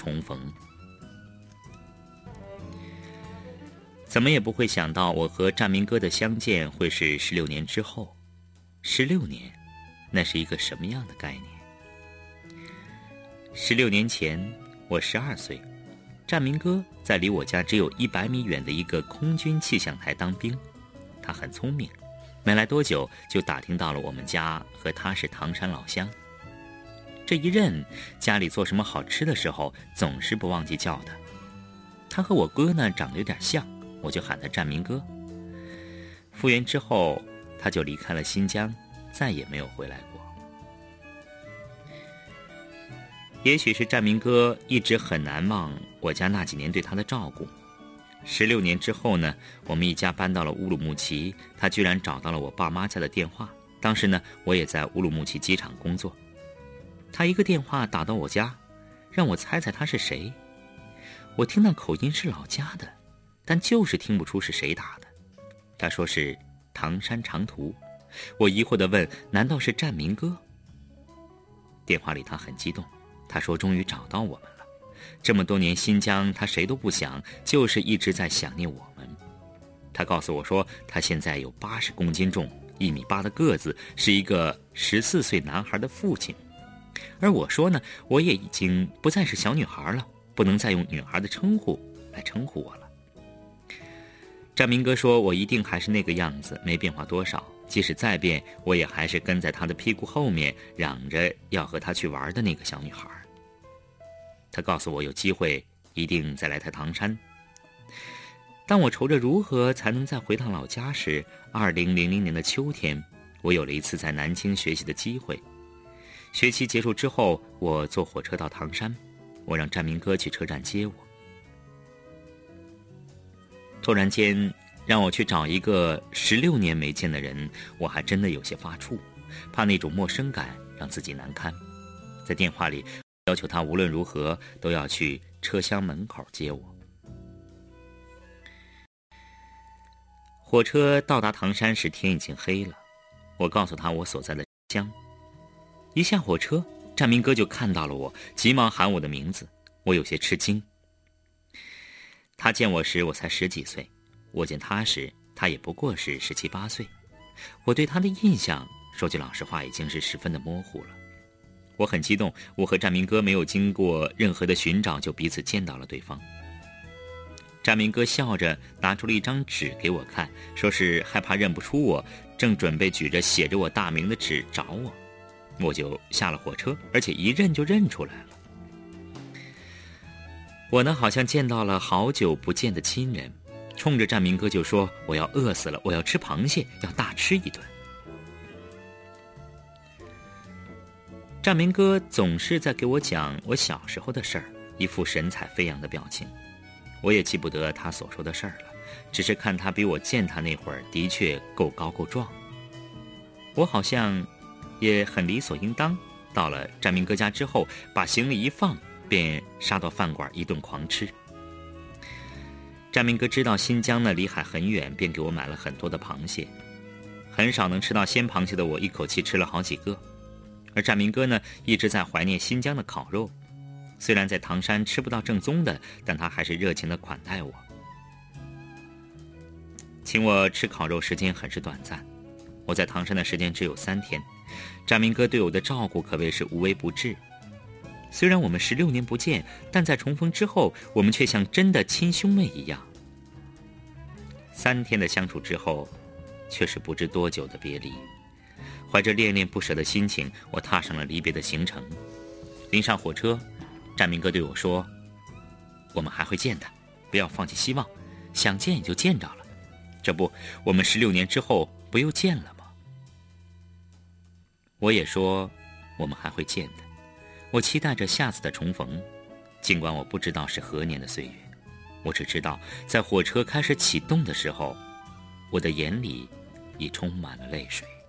重逢。怎么也不会想到，我和占明哥的相见会是16年之后。16年，那是一个什么样的概念？16年前，我12岁，占明哥在离我家只有100米远的一个空军气象台当兵。他很聪明，没来多久就打听到了我们家和他是唐山老乡。这一任，家里做什么好吃的时候，总是不忘记叫他。他和我哥呢长得有点像，我就喊他占明哥。复员之后，他就离开了新疆，再也没有回来过。也许是占明哥一直很难忘我家那几年对他的照顾。16年之后呢，我们一家搬到了乌鲁木齐，他居然找到了我爸妈家的电话。当时呢，我也在乌鲁木齐机场工作。他一个电话打到我家，让我猜猜他是谁。我听那口音是老家的，但就是听不出是谁打的。他说是唐山长途。我疑惑地问，难道是占明哥？电话里他很激动，他说终于找到我们了。这么多年新疆他谁都不想，就是一直在想念我们。他告诉我说，他现在有80公斤重，1.8米的个子，是一个14岁男孩的父亲。而我说呢，我也已经不再是小女孩了，不能再用女孩的称呼来称呼我了。占明哥说，我一定还是那个样子，没变化多少，即使再变，我也还是跟在他的屁股后面嚷着要和他去玩的那个小女孩。他告诉我有机会一定再来趟唐山。当我愁着如何才能再回趟老家时，2000年的秋天，我有了一次在南京学习的机会。学期结束之后，我坐火车到唐山，我让占明哥去车站接我。突然间让我去找一个16年没见的人，我还真的有些发怵，怕那种陌生感让自己难堪。在电话里要求他无论如何都要去车厢门口接我。火车到达唐山时，天已经黑了。我告诉他我所在的乡。一下火车，占明哥就看到了我，急忙喊我的名字。我有些吃惊。他见我时我才10几岁，我见他时他也不过是17、18岁。我对他的印象，说句老实话，已经是十分的模糊了。我很激动，我和占明哥没有经过任何的寻找就彼此见到了对方。占明哥笑着拿出了一张纸给我看，说是害怕认不出我，正准备举着写着我大名的纸找我。我就下了火车，而且一认就认出来了。我呢，好像见到了好久不见的亲人，冲着占明哥就说，我要饿死了，我要吃螃蟹，要大吃一顿。占明哥总是在给我讲我小时候的事儿，一副神采飞扬的表情。我也记不得他所说的事儿了，只是看他比我见他那会儿的确够高够壮。我好像也很理所应当，到了占明哥家之后，把行李一放，便杀到饭馆一顿狂吃。占明哥知道新疆呢离海很远，便给我买了很多的螃蟹。很少能吃到鲜螃蟹的我，一口气吃了好几个。而占明哥呢，一直在怀念新疆的烤肉。虽然在唐山吃不到正宗的，但他还是热情地款待我。请我吃烤肉时间很是短暂，我在唐山的时间只有3天。占明哥对我的照顾可谓是无微不至。虽然我们16年不见，但在重逢之后，我们却像真的亲兄妹一样。3天的相处之后，却是不知多久的别离。怀着恋恋不舍的心情，我踏上了离别的行程。临上火车，占明哥对我说，我们还会见的，不要放弃希望，想见也就见着了。这不，我们16年之后不又见了吗？我也说，我们还会见的。我期待着下次的重逢，尽管我不知道是何年的岁月，我只知道在火车开始启动的时候，我的眼里已充满了泪水。